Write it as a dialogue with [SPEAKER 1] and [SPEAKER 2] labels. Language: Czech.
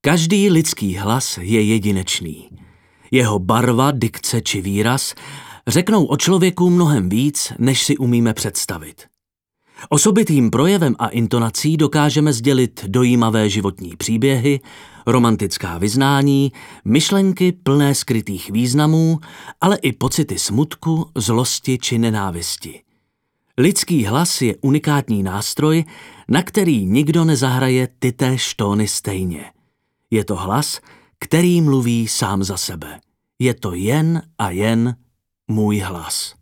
[SPEAKER 1] Každý lidský hlas je jedinečný. Jeho barva, dikce či výraz řeknou o člověku mnohem víc, než si umíme představit. Osobitým projevem a intonací dokážeme sdělit dojímavé životní příběhy, romantická vyznání, myšlenky plné skrytých významů, ale i pocity smutku, zlosti či nenávisti. Lidský hlas je unikátní nástroj, na který nikdo nezahraje tytéž tóny stejně. Je to hlas, který mluví sám za sebe. Je to jen a jen můj hlas.